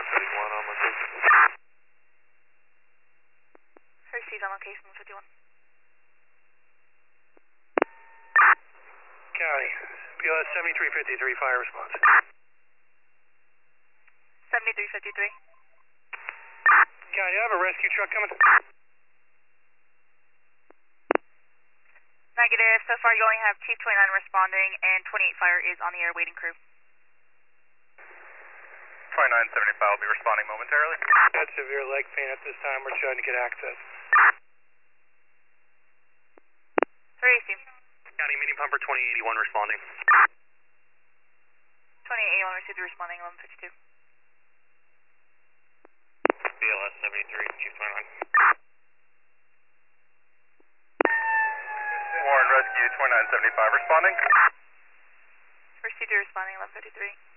131 on location. Received on location 151. County, PLS 7353, fire response. 7353. County, I have a rescue truck coming. Negative. So far you only have Chief 29 responding and 28 fire is on the air waiting crew. 2975 will be responding momentarily. Got severe leg pain at this time. We're trying to get access. 3AC. County, medium pumper 2081 responding. 2881 received responding 1152. PLS 73, Chief 29. Warren Rescue 2975 responding. Received responding 1153.